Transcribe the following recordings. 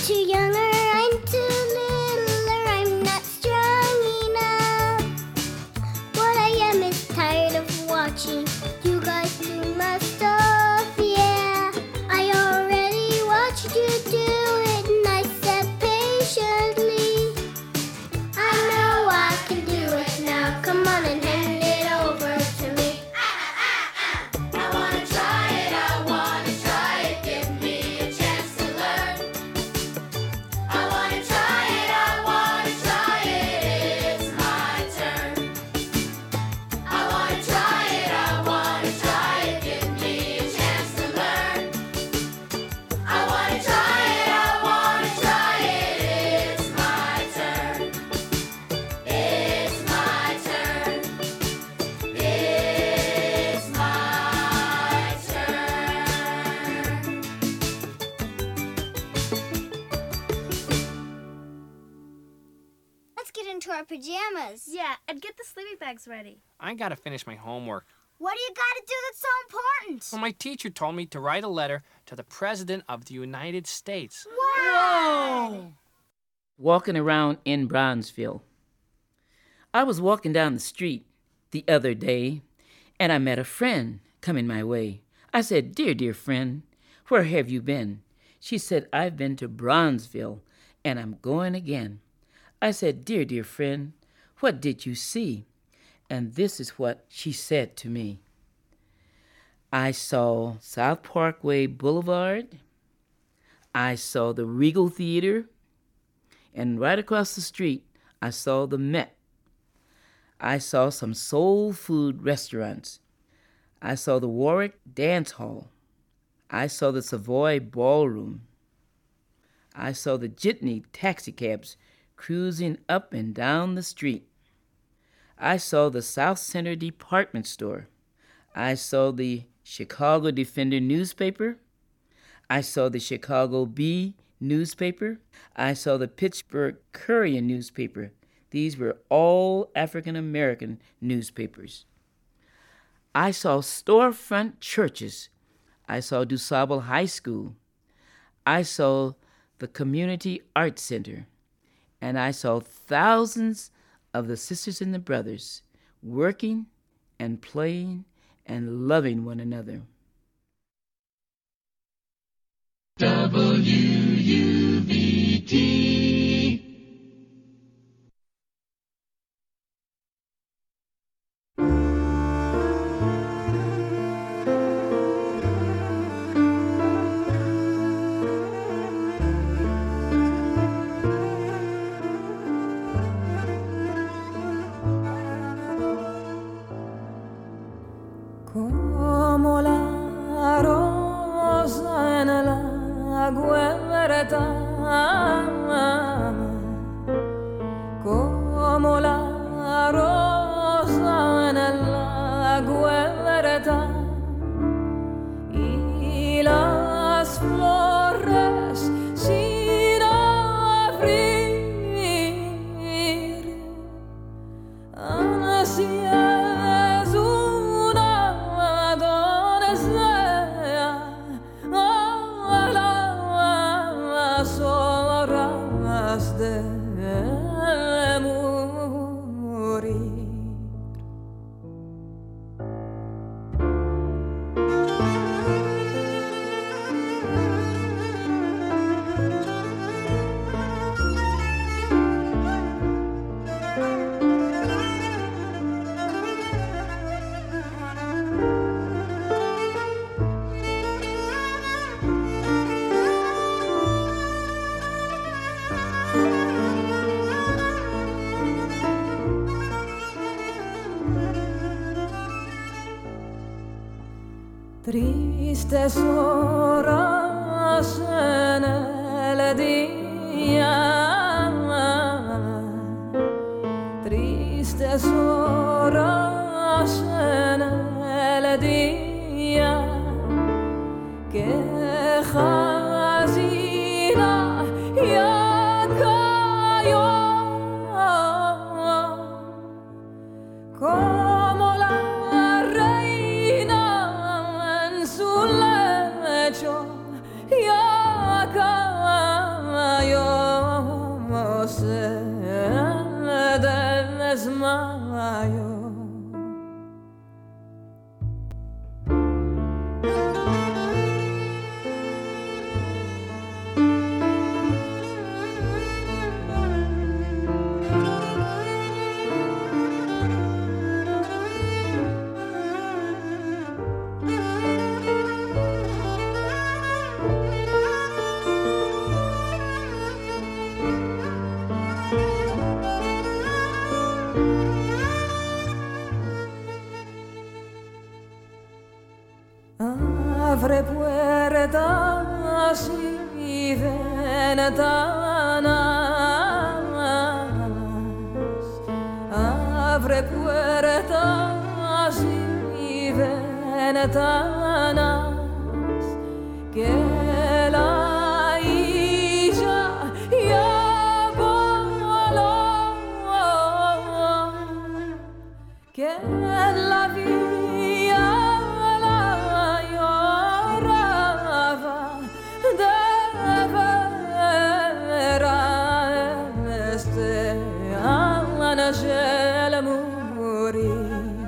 too younger, I'm too littler, I'm not strong enough. What I am is tired of watching you guys do my stuff, yeah. I already watched you do it and I sat patiently. I know I can do it now, come on and hand it over to me. I wanna try it, give me a chance to learn. I wanna try it, it's my turn. I wanna try it, give me a chance to learn. I wanna try it, it's my turn. It's my turn. It's my Let's get into our pajamas. Yeah, and get the sleeping bags ready. I gotta finish my homework. What do you gotta do that's so important? Well, my teacher told me to write a letter to the President of the United States. Whoa! Walking around in Bronzeville. I was walking down the street the other day, and I met a friend coming my way. I said, dear friend, where have you been? She said, I've been to Bronzeville, and I'm going again. I said, dear friend, what did you see? And this is what she said to me. I saw South Parkway Boulevard. I saw the Regal Theater. And right across the street, I saw the Met. I saw some soul food restaurants. I saw the Warwick Dance Hall. I saw the Savoy Ballroom. I saw the jitney taxicabs cruising up and down the street. I saw the South Center Department Store. I saw the Chicago Defender newspaper. I saw the Chicago Bee newspaper. I saw the Pittsburgh Courier newspaper. These were all African American newspapers. I saw storefront churches. I saw DuSable High School. I saw the Community Arts Center. And I saw thousands of the sisters and the brothers working and playing and loving one another. WUVT. Como la rosa en la huerta, como la rosa en la huerta, y las flores sin abrir, así es una doncella a las horas de morir. Tristes horas en el día, tristes horas en el día, que Jasina ya cayó. Como la reina en su lecho ya cayó. puertas y ventanas, abre puertas y ventanas, que la isla ya voló, que la vía la lloraba de veras de Ángel morir.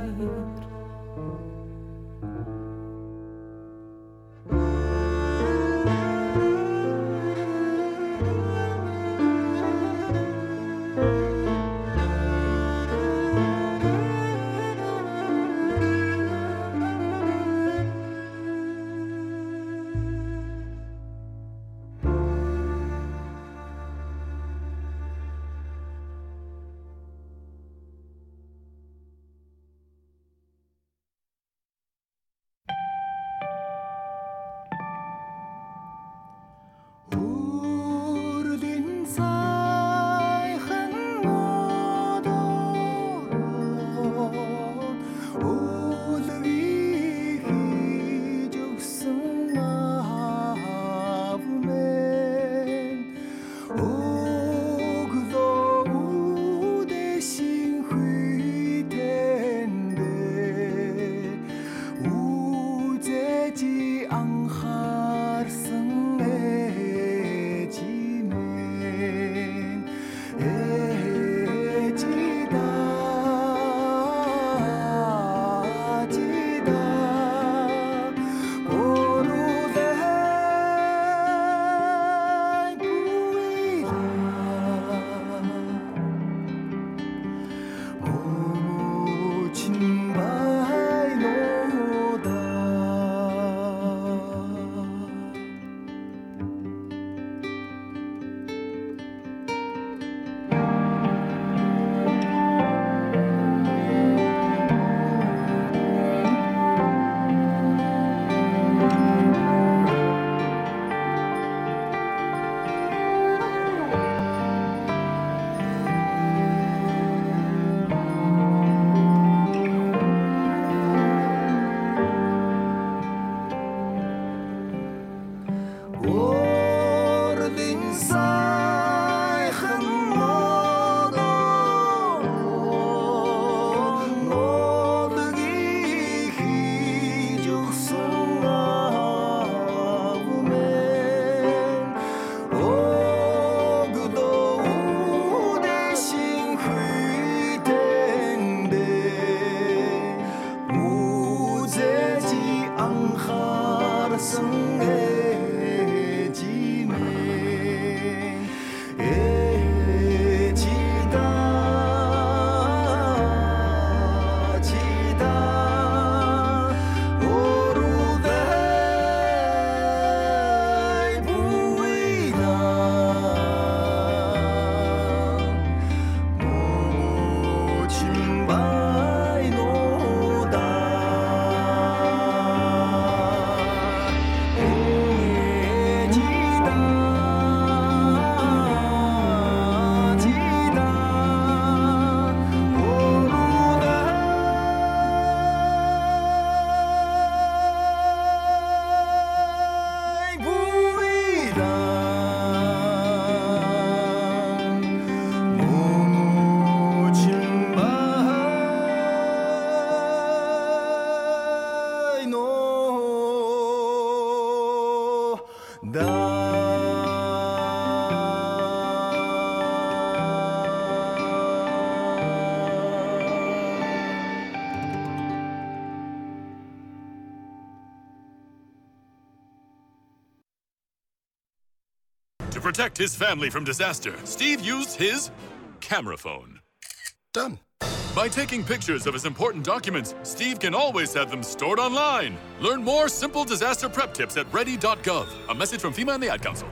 To protect his family from disaster, Steve used his camera phone. Done. By taking pictures of his important documents, Steve can always have them stored online. Learn more simple disaster prep tips at ready.gov. A message from FEMA and the Ad Council.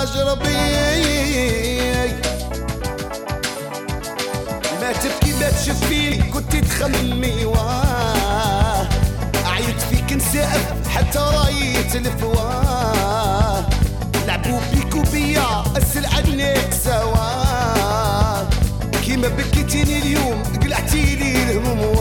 فرج ربي ما تبكي ما تشفيني كنت تخممي واه عيط فيك نسقف حتى راي تلفواه لعبوا بيك وبيا اسل عنك سوا كيما بكيتيني اليوم قلعتي لي الهموم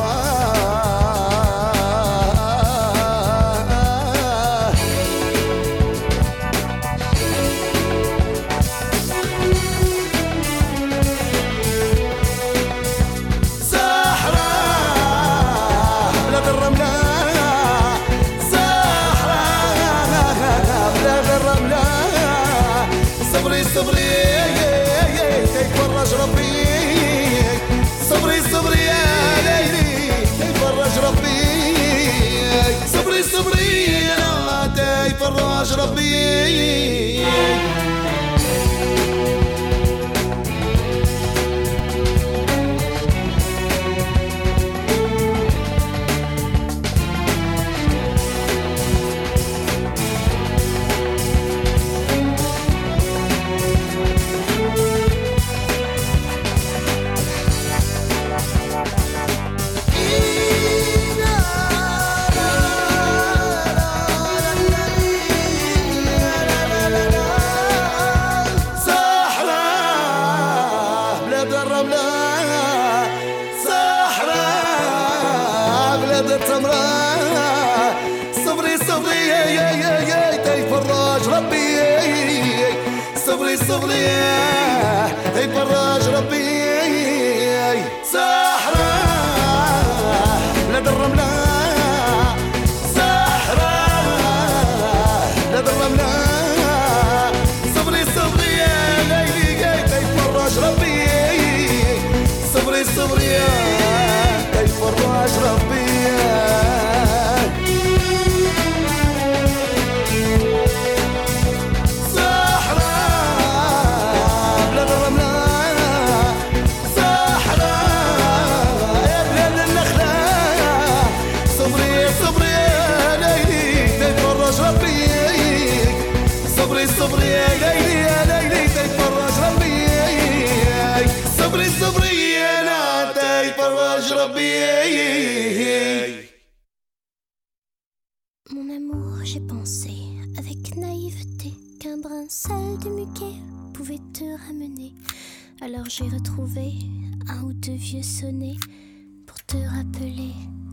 فرج ربي صبري يفرج ربي صحراء بلاد الرملة صحراء بلاد الرملة صبري يا ليلي يفرج ربي صبري يفرج ربي صبري يا ليلي تيفرج ربي صبري انا تيفرج ربي. Mon amour, j'ai pensé avec naïveté qu'un brin sale de muguet pouvait te ramener. Alors j'ai retrouvé un ou deux vieux sonnets pour te rappeler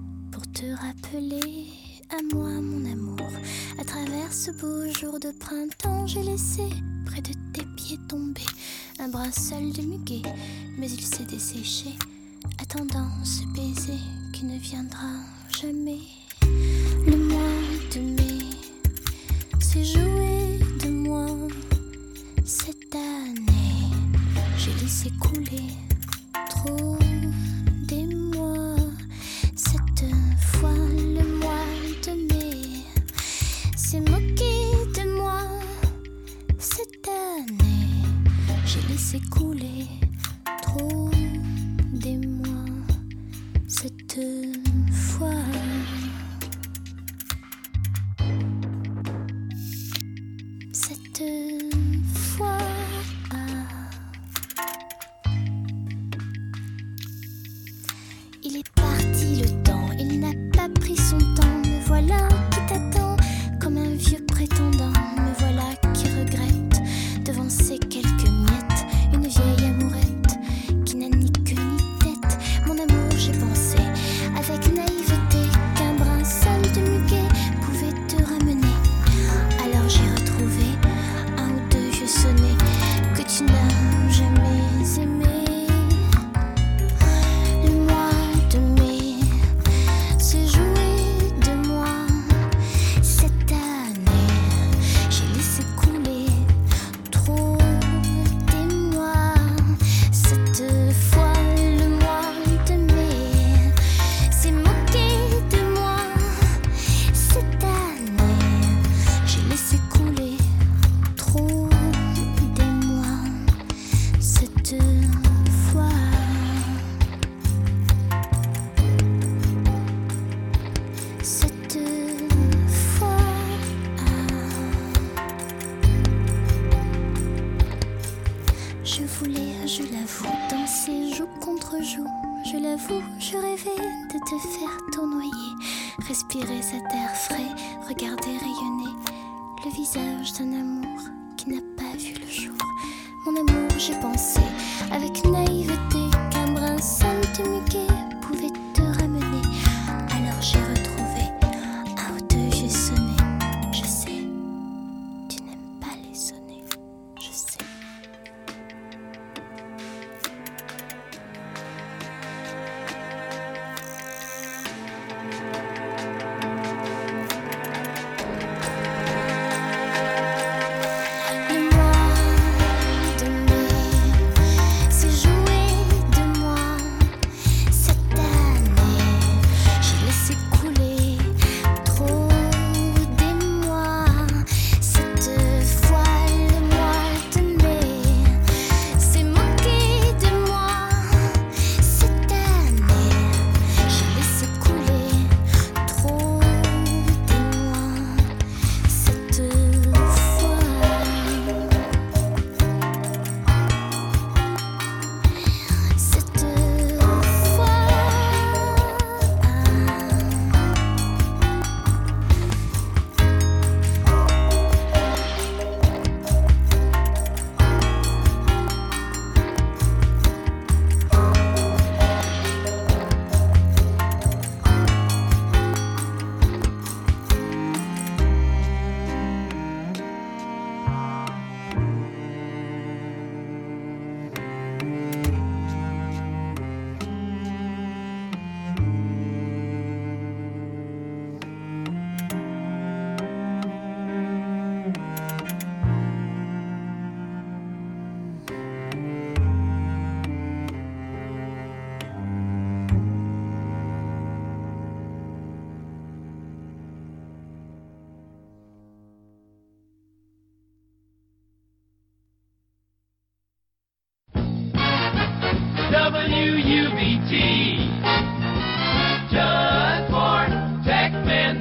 à moi mon amour. À travers ce beau jour de printemps, j'ai laissé près de tes pieds tomber un brin seul de muguet, mais il s'est desséché, attendant ce baiser qui ne viendra jamais. Le mois de mai s'est joué de moi cette année. J'ai laissé couler trop des mois. Cette fois, le mois de mai s'est moqué de moi cette année. J'ai laissé couler trop des mois cette fois. Cette fois. Il est parti le temps, il n'a pas pris son temps. Me voilà qui t'attend comme un vieux prétendant. Me voilà qui regrette devant ces quelques miettes une vieille amourette qui n'a ni queue ni tête. Mon amour, j'ai pensé avec je l'avoue, danser joue contre joue. Je l'avoue, je rêvais de te faire tournoyer, respirer cet air frais, regarder rayonner le visage d'un amour qui n'a pas vu le jour. Mon amour, j'ai pensé avec naïveté qu'un brin sale de muguet pouvait te ramener. Alors j'ai retrouvé un ou deux, j'ai sonné. Je sais, tu n'aimes pas les sonner, je sais. Le mois de mai s'est joué de moi cette année. J'ai laissé couler trop des mois. Cette fois, le mois de mai s'est moqué de moi cette année. J'ai laissé couler trop des mois cette fois. WUBT. Just for Techmen.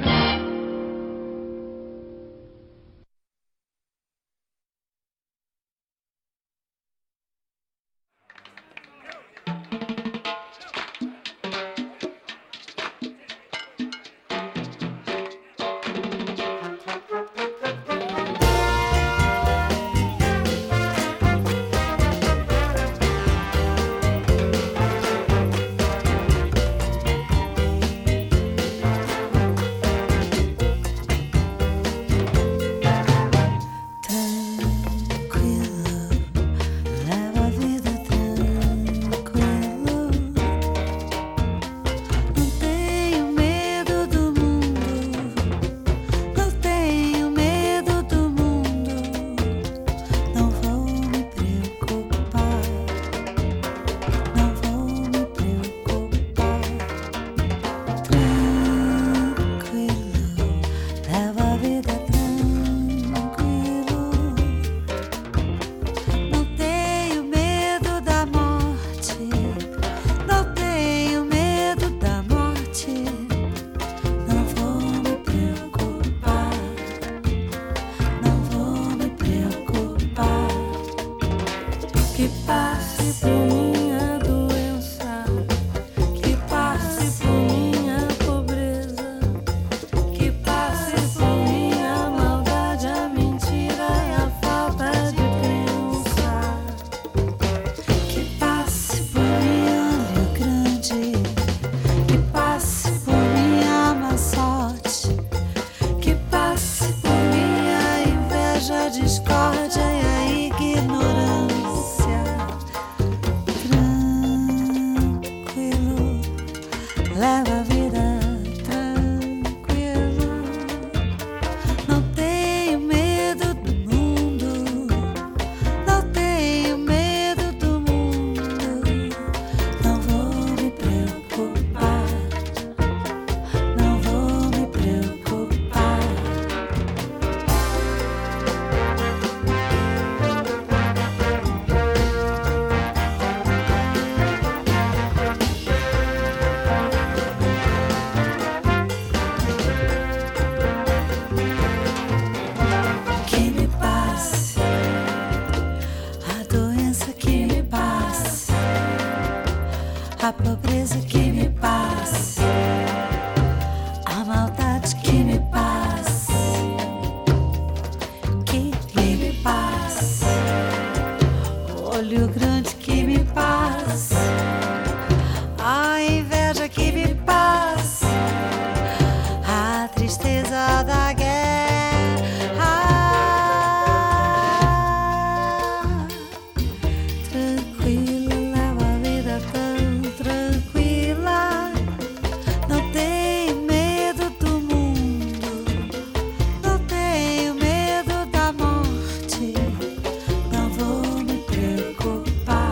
Leva a vida tranquilo. Não tenho medo do mundo. Não tenho medo do mundo. Não vou me preocupar. Não vou me preocupar. Tranquilo. Leva a vida tranquilo. Não tenho medo da morte. Não tenho medo da morte. Não vou me preocupar. Não vou me preocupar. Que passe por minha doença. Que passe por minha pobreza. Que passe por minha maldade, a mentira e a falta de crença. Que passe por minha olho grande. Que passe por minha má sorte. Que passe por minha inveja, a discórdia e a ignorância. a pobreza que me passa, a maldade que me passa, que me passa, o olho grande que me passa, a inveja que me passa, a tristeza da guerra. Tranquila, leva a vida tão tranquila. Não tenho medo do mundo, não tenho medo da morte. Não vou me preocupar.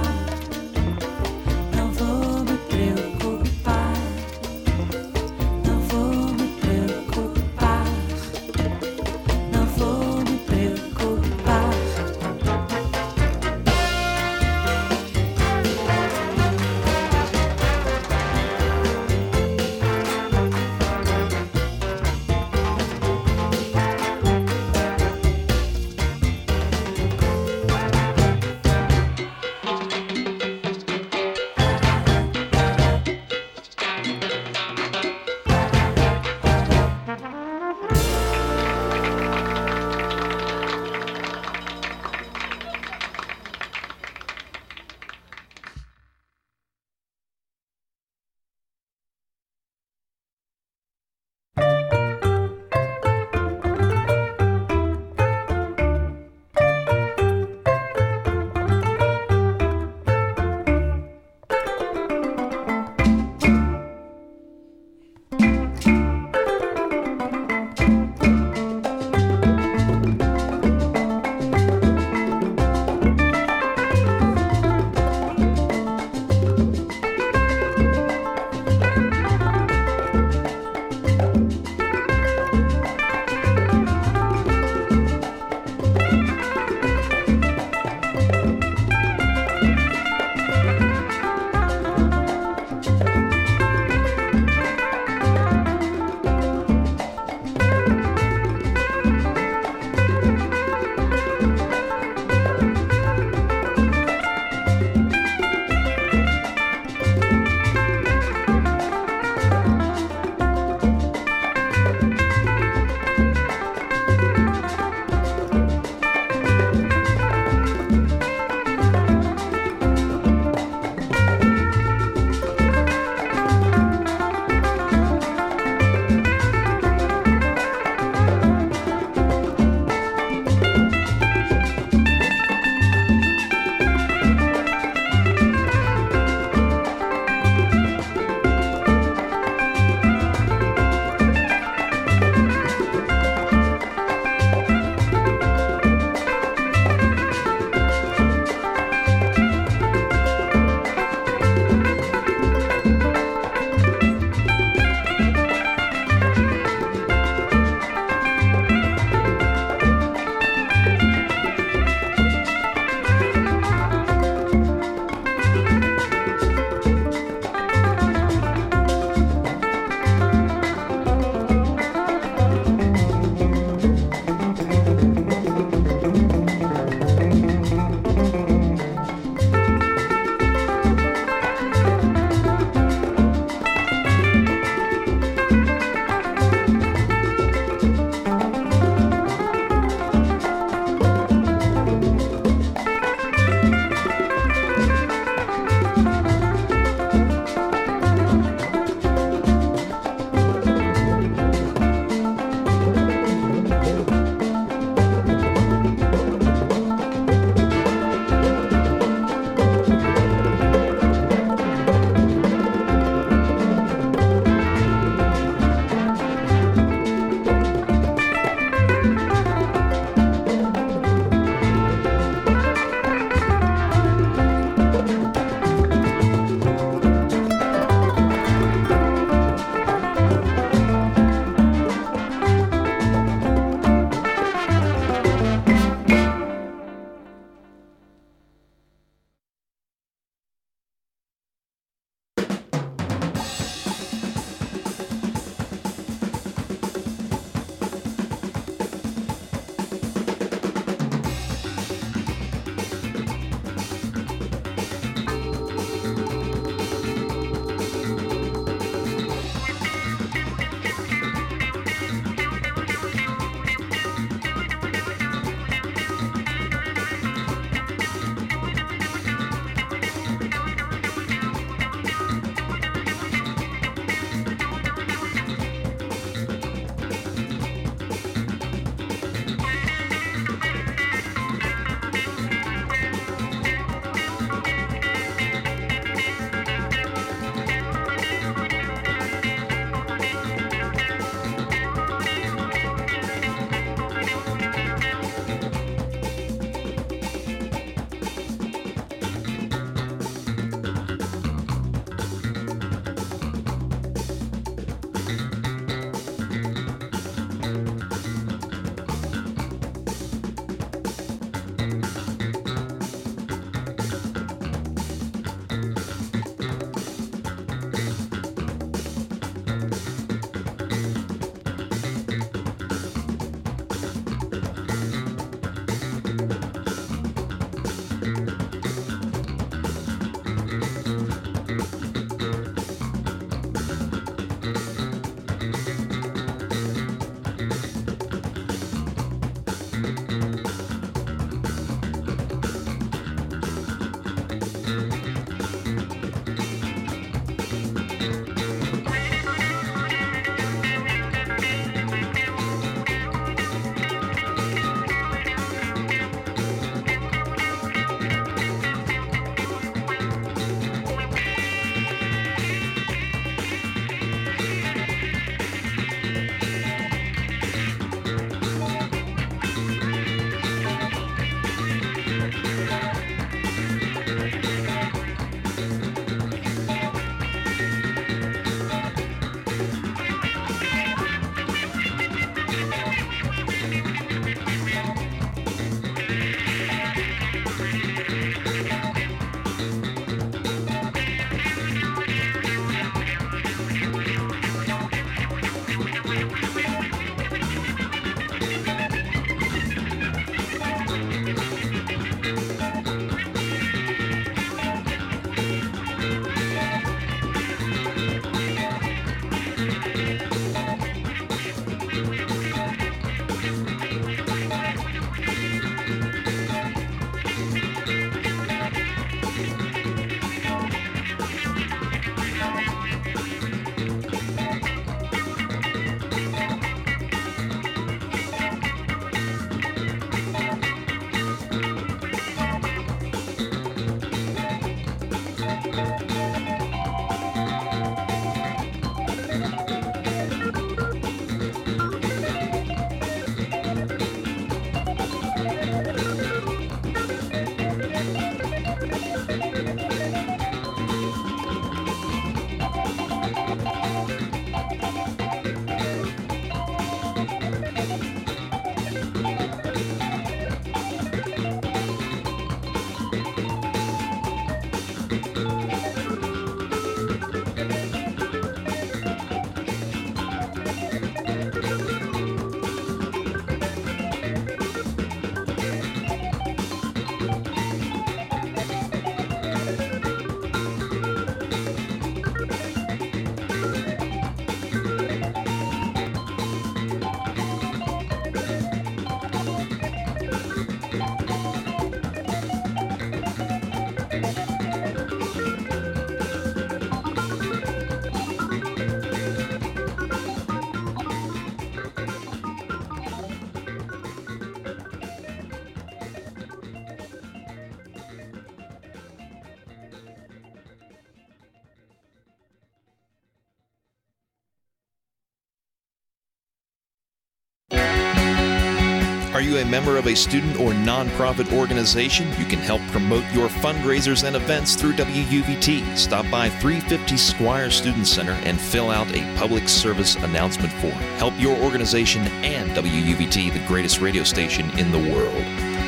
Are you a member of a student or nonprofit organization? You can help promote your fundraisers and events through WUVT. Stop by 350 Squire Student Center and fill out a public service announcement form. Help your organization and WUVT, the greatest radio station in the world.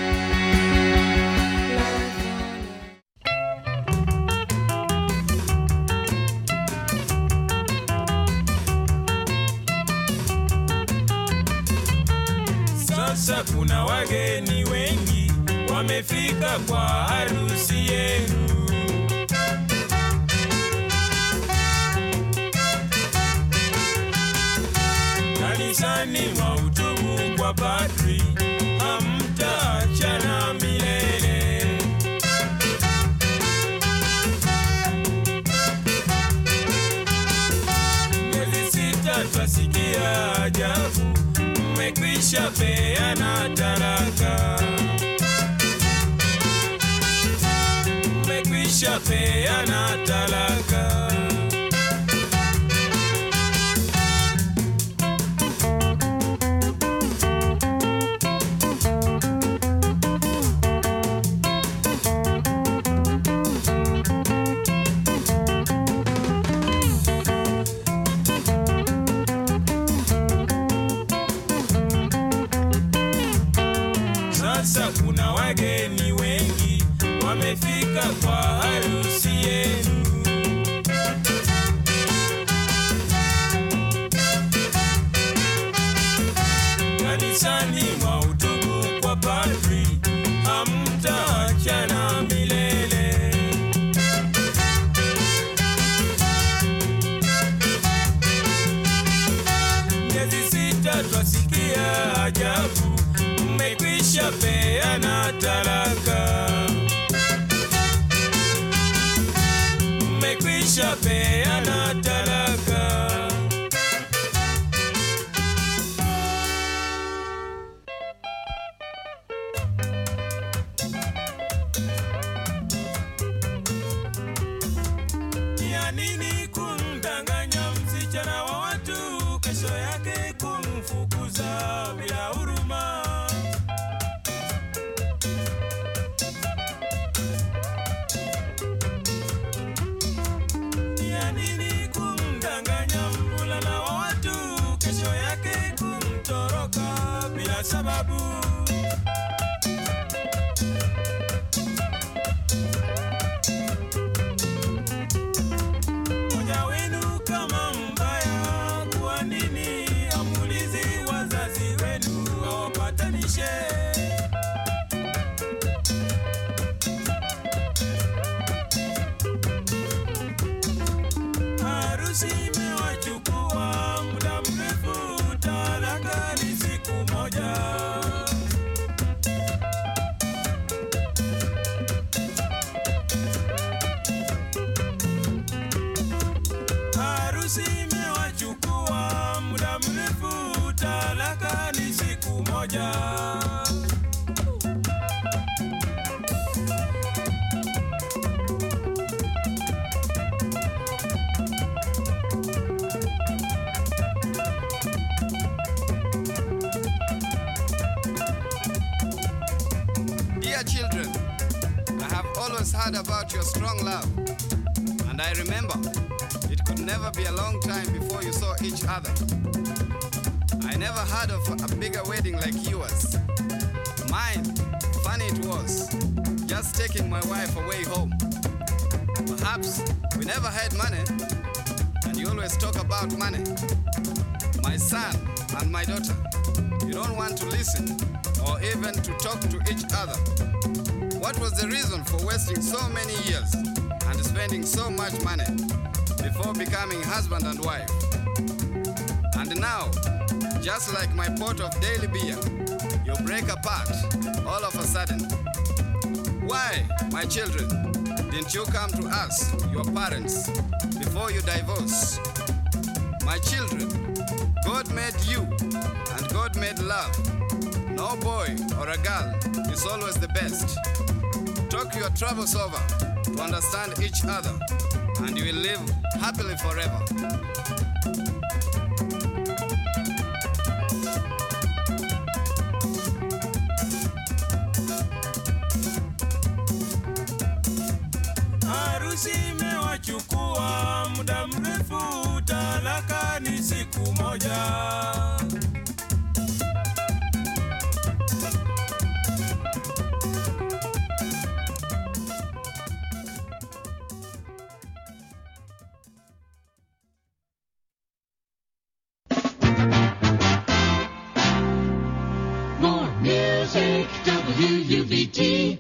Sasa kuna wageni wengi wamefika kwa harusi yenu. Kanisani mwahutubu kwa padri, hamtaachana milele. Miezi sita twasikia ajabu, mmekwisha peana talaka. Mmekwisha peana talaka. Sasa kuna wageni wengi wamefika kwa harusi yenu. Kanisani mwahutubu kwa padri, hamtaachana milele. Miezi sita twasikia ajabu, mmekwisha peana talaka. Mmekwisha peana talaka. Ya nini kumdanganya msichana wa watu, kesho yake kumfukuza bila huruma? Ya have always heard about your strong love. And I remember, it could never be a long time before you saw each other. I never heard of a bigger wedding like yours. Mine, funny it was, just taking my wife away home. Perhaps we never had money, and you always talk about money. My son and my daughter, you don't want to listen or even to talk to each other. What was the reason for wasting so many years and spending so much money before becoming husband and wife? And now, just like my pot of daily beer, you break apart all of a sudden. Why, my children, didn't you come to us, your parents, before you divorce? My children, God made you and God made love. No boy or a girl is always the best. Talk your troubles over to understand each other, and you will live happily forever. Harusi imewachukua muda mrefu, talaka ni siku moja. More music, WUVT.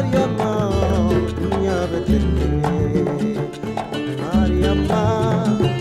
Mariama,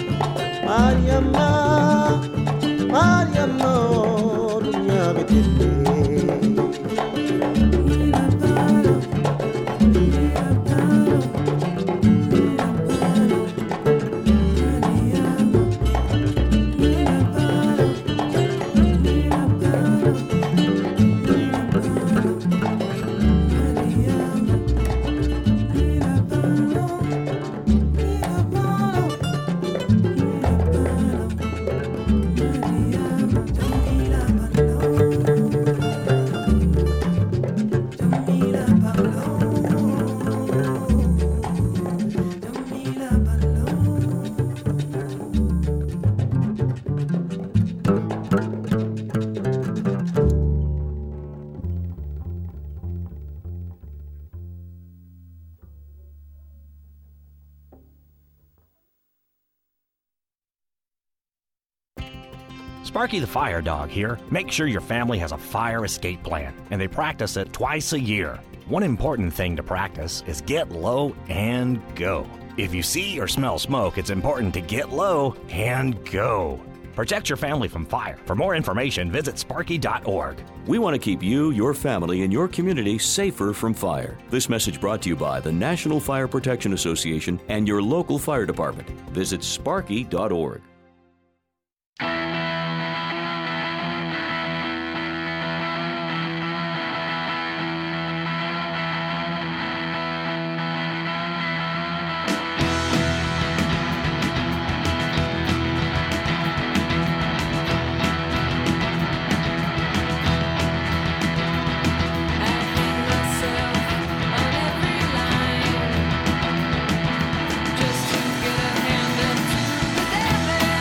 Sparky the Fire Dog here. Make sure your family has a fire escape plan, and they practice it twice a year. One important thing to practice is get low and go. If you see or smell smoke, it's important to get low and go. Protect your family from fire. For more information, visit sparky.org. We want to keep you, your family, and your community safer from fire. This message brought to you by the National Fire Protection Association and your local fire department. Visit sparky.org. Just to get a hand into the devil.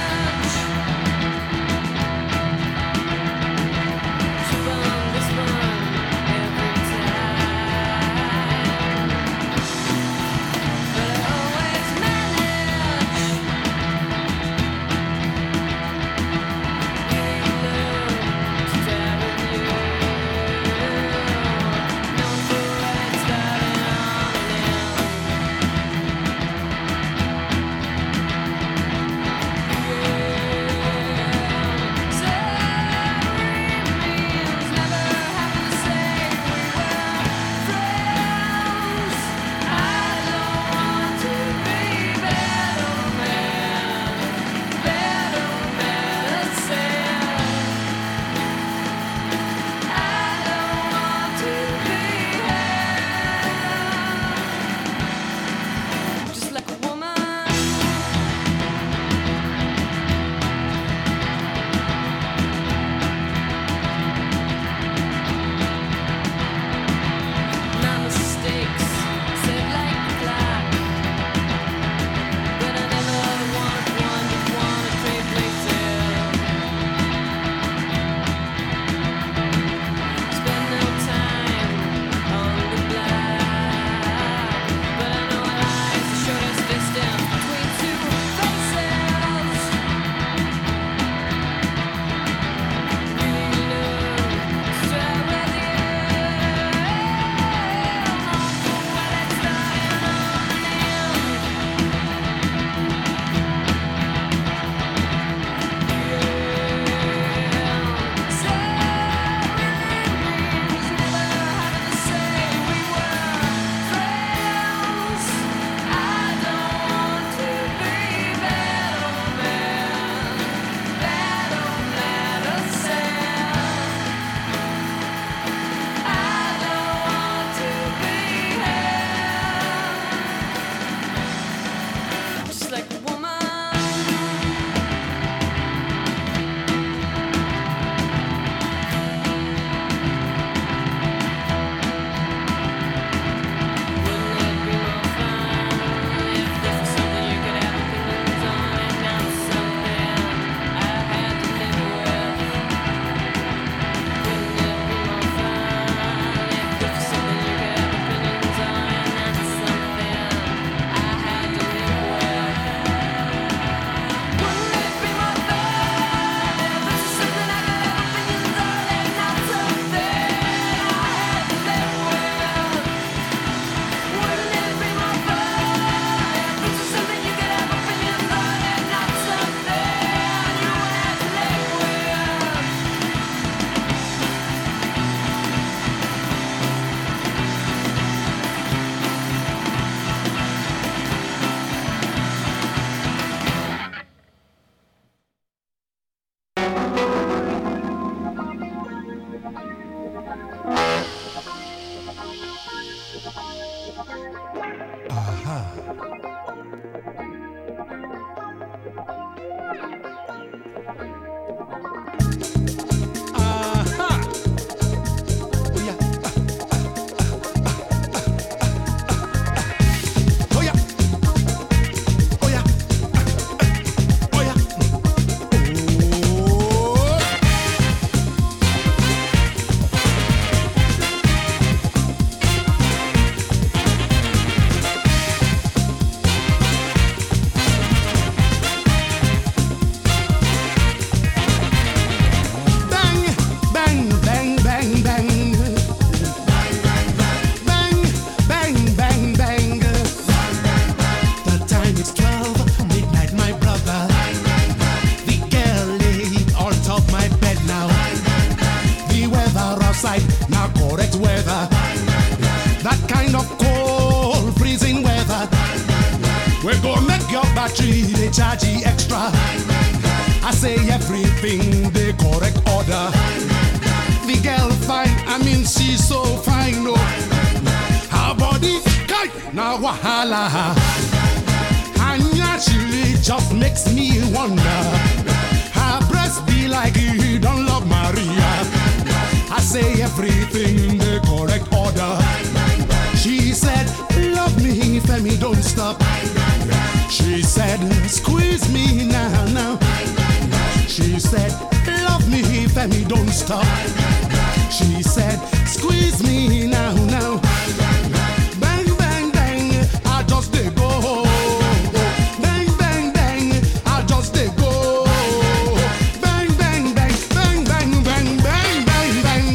We're gonna make your battery, they charge you extra. I say everything, the correct order. The girl fine, I mean she's so fine, oh. Her body, kai, na wahala. And naturally just makes me wonder. Her breast be like you don't love Maria. I say everything, the correct order. She said, love me, Femi, don't stop. She said, squeeze me now, now. She said, love me, Femi, don't stop. She said, squeeze me now, now. Bang, bang, bang, I just dey go. Bang, bang, bang, I just dey go. Bang, bang, bang, bang, bang, bang, bang, bang, bang.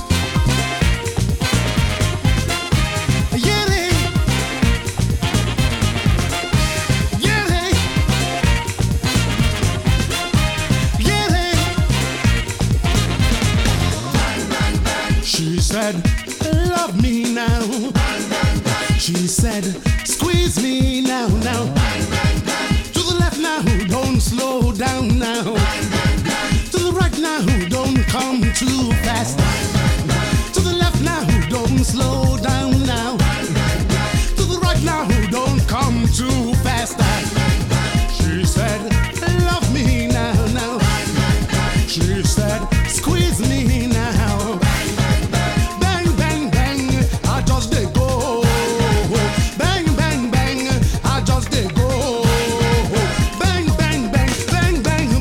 Yeah, she said, love me now. She said, squeeze me now, now. To the left now, don't slow down now. To the right now, don't come too fast. To the left now, don't slow down now. To the right now, don't come too fast. She said, love me now, now. She said, squeeze me now. Bang, bang, bang, I just dey go. Bang, bang, bang, I just dey go. Bang, bang, bang, bang, bang,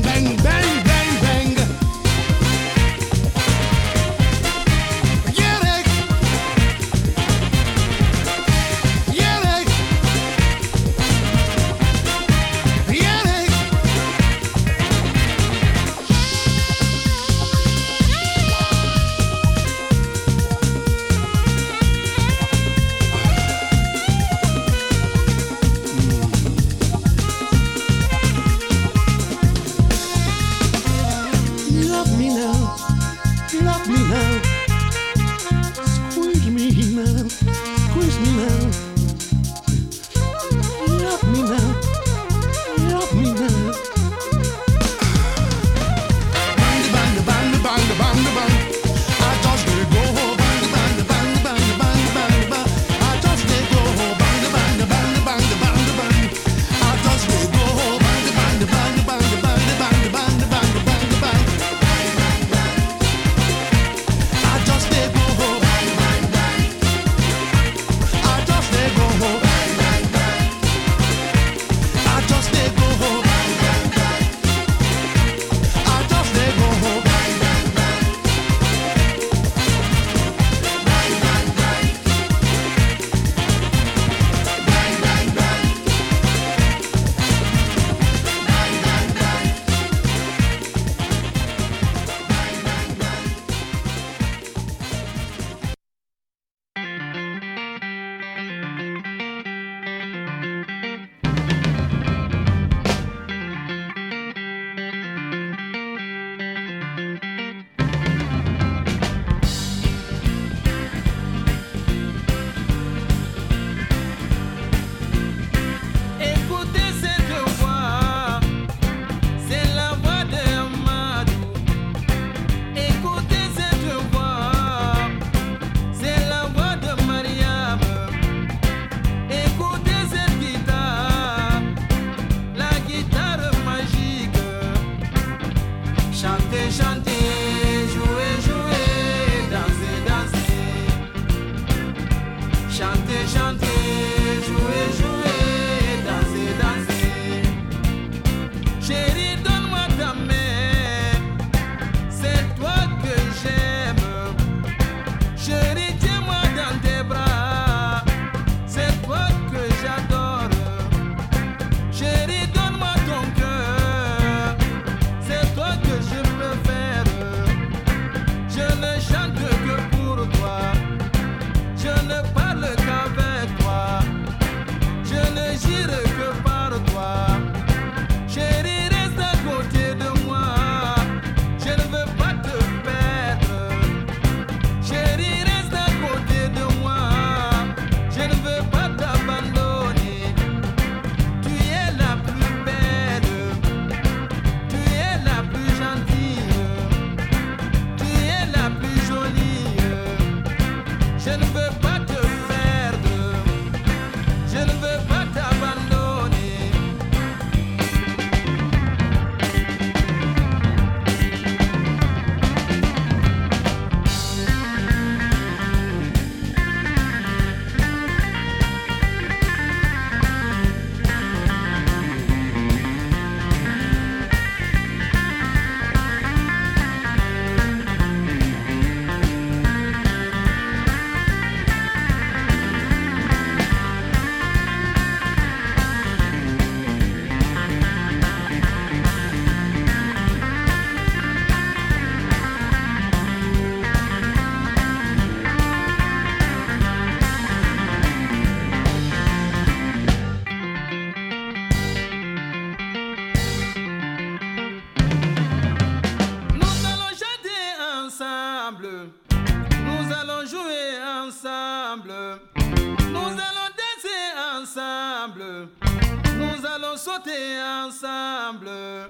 allons sauter ensemble.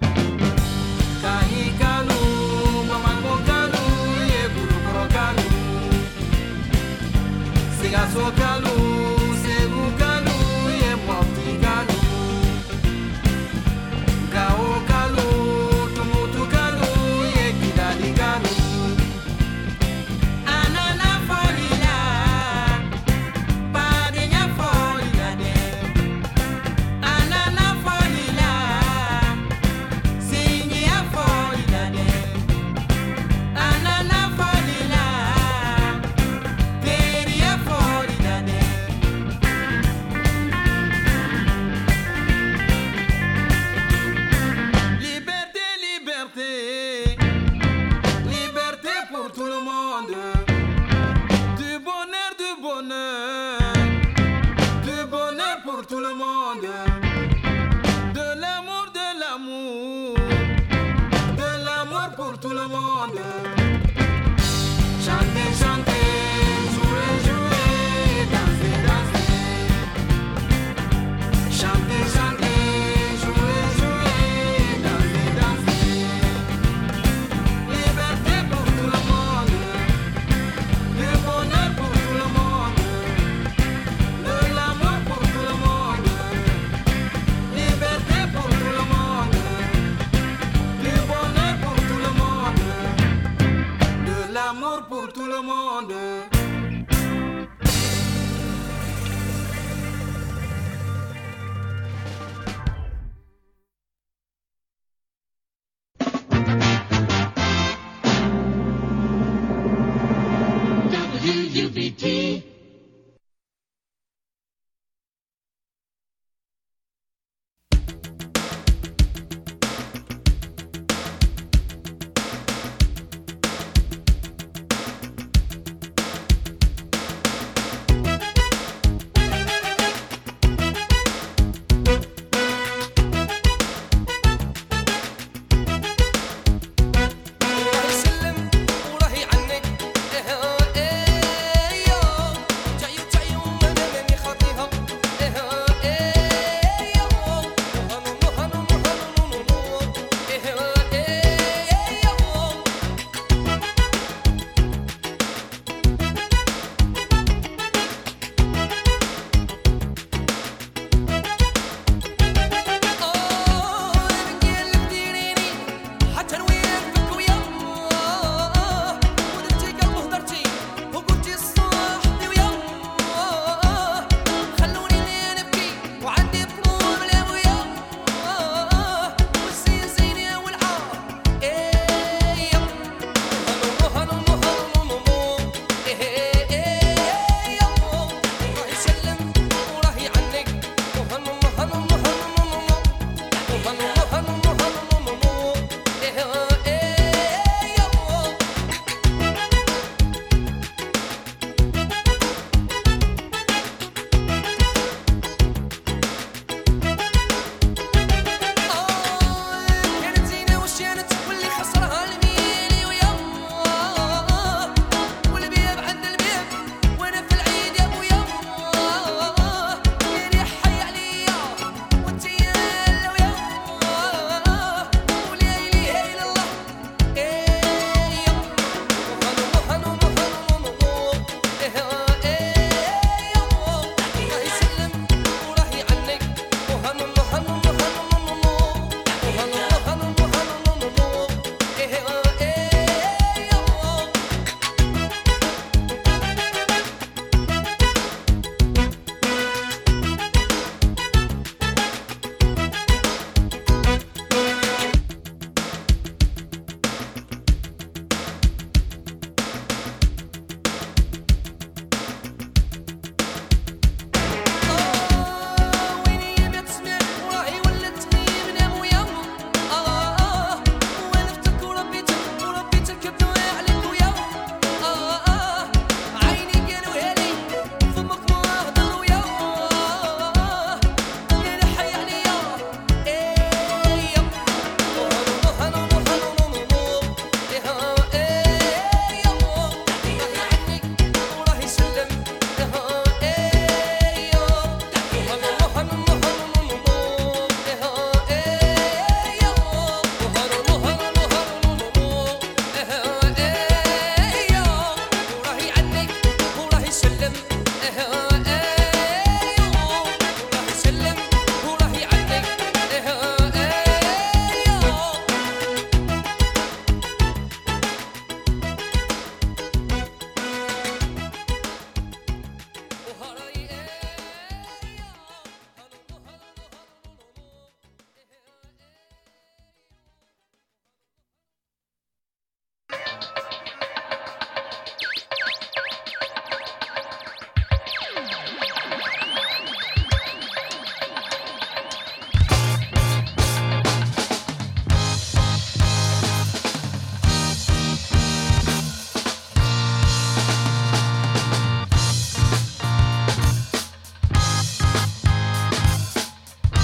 Kahikalu, Mamakokalu, Yebulukokalu, Sigasokalu.